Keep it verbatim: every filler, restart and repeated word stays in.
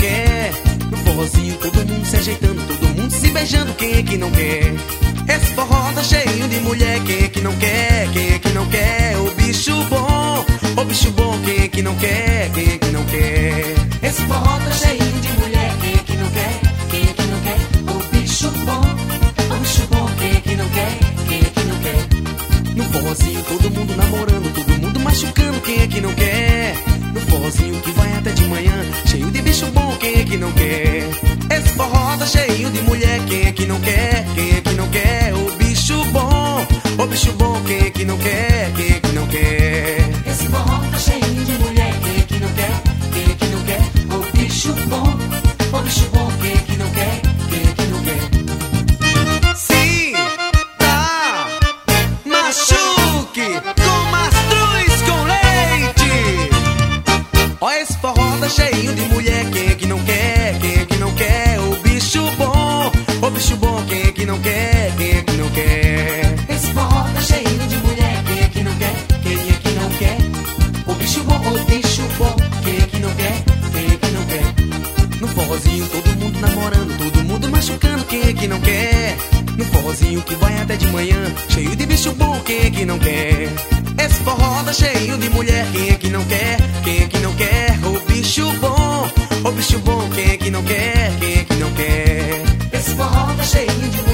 quer? No forrozinho todo mundo se ajeitando, todo mundo se beijando, quem é que não quer? Esse forró tá cheio de mulher, quem é que não quer? Quem é que não quer? O bicho bom, o bicho bom, quem é que não quer? Quem é que não quer? Esse forró tá cheio de mulher, quem é que não quer? Quem é que não quer? O bicho bom, o bicho bom, quem é que não quer? Quem é que não quer? No forrozinho todo mundo namorando, todo mundo machucando, quem é que não quer? No forrozinho que vai até de manhã, cheio de bicho bom, quem é que não quer? Esse forró tá cheio de mulher, quem é que não quer? Quem é que não quer? O bicho bom, o bicho bom, quem é que não quer? Quem é que não quer? Esse forró tá cheio de mulher, quem é que não quer? Quem é que não quer? O bicho bom, o bicho bom, quem é que não quer? Quem é que não quer? Sim, tá, machuque com mastruz com leite. Ó, esse forró tá cheio de mulher, quem é que não quer? Quem é que não quer? O bicho bom, o bicho bom, quem é que não quer? Quem é que não quer? Esse forró tá cheio de mulher, quem é que não quer? Quem é que não quer? O bicho bom, o bicho bom, quem é que não quer? Quem é que não quer? No forrozinho todo mundo namorando, todo mundo machucando, quem é que não quer? No forrozinho que vai até de manhã, cheio de bicho bom, quem é que não quer? Esse forró tá cheio de mulher, quem é que não quer? Quem é que não quer? O bicho bom, o bicho bom, quem é que não quer? Quem é que não quer? Esse forró tá cheio de mulher.